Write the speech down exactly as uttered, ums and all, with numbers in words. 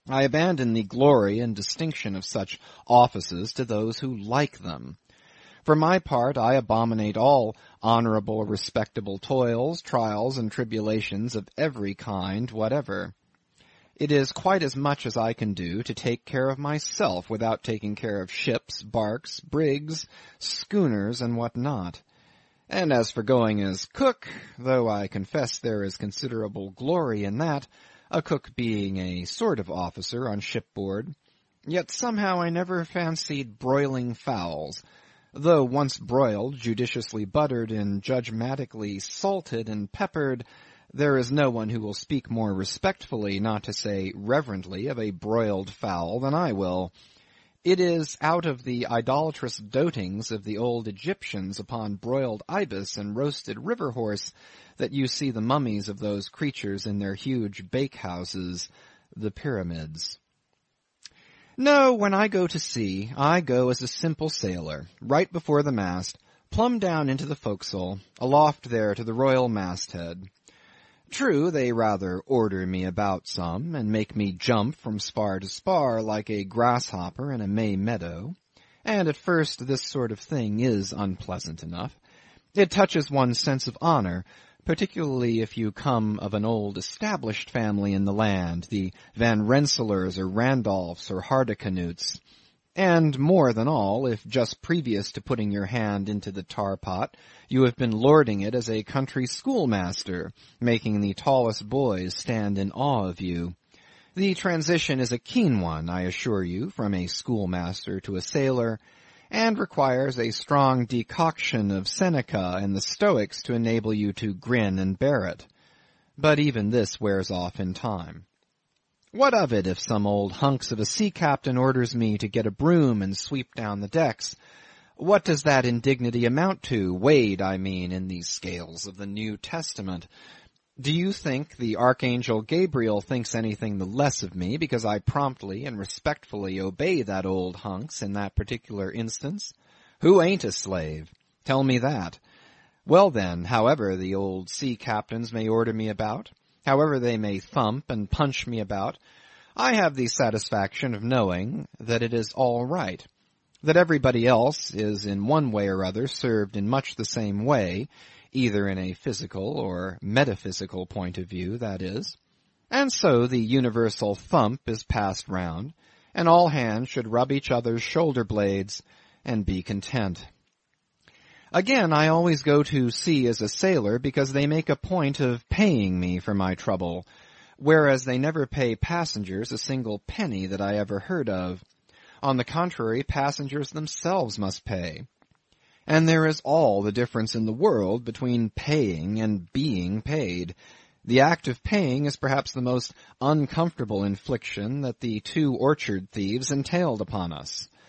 I abandon the glory and distinction of such offices to those who like them. For my part, I abominate all honorable, respectable toils, trials, and tribulations of every kind whatever. It is quite as much as I can do to take care of myself without taking care of ships, barks, brigs, schooners, and what not. And as for going as cook, though I confess there is considerable glory in that, a cook being a sort of officer on shipboard, yet somehow I never fancied broiling fowls, though once broiled, judiciously buttered, and judgmatically salted and peppered, there is no one who will speak more respectfully, not to say reverently, of a broiled fowl than I will. It is out of the idolatrous dotings of the old Egyptians upon broiled ibis and roasted river horse that you see the mummies of those creatures in their huge bake-houses, the pyramids. No, when I go to sea, I go as a simple sailor, right before the mast, plumb down into the forecastle, aloft there to the royal masthead. True, they rather order me about some, and make me jump from spar to spar like a grasshopper in a May meadow, and at first this sort of thing is unpleasant enough. It touches one's sense of honor, particularly if you come of an old established family in the land, the Van Rensselaers or Randolphs or Hardicanutes, and more than all, if just previous to putting your hand into the tar-pot, you have been lording it as a country schoolmaster, making the tallest boys stand in awe of you. The transition is a keen one, I assure you, from a schoolmaster to a sailor, and requires a strong decoction of Seneca and the Stoics to enable you to grin and bear it. But even this wears off in time. What of it if some old hunks of a sea captain orders me to get a broom and sweep down the decks? What does that indignity amount to, weighed, I mean, in the scales of the New Testament? Do you think the Archangel Gabriel thinks anything the less of me because I promptly and respectfully obey that old hunks in that particular instance? Who ain't a slave? Tell me that. Well then, however the old sea captains may order me about, however they may thump and punch me about, I have the satisfaction of knowing that it is all right, that everybody else is in one way or other served in much the same way, either in a physical or metaphysical point of view, that is. And so the universal thump is passed round, and all hands should rub each other's shoulder blades and be content. Again, I always go to sea as a sailor because they make a point of paying me for my trouble, whereas they never pay passengers a single penny that I ever heard of. On the contrary, passengers themselves must pay. And there is all the difference in the world between paying and being paid. The act of paying is perhaps the most uncomfortable infliction that the two orchard thieves entailed upon us.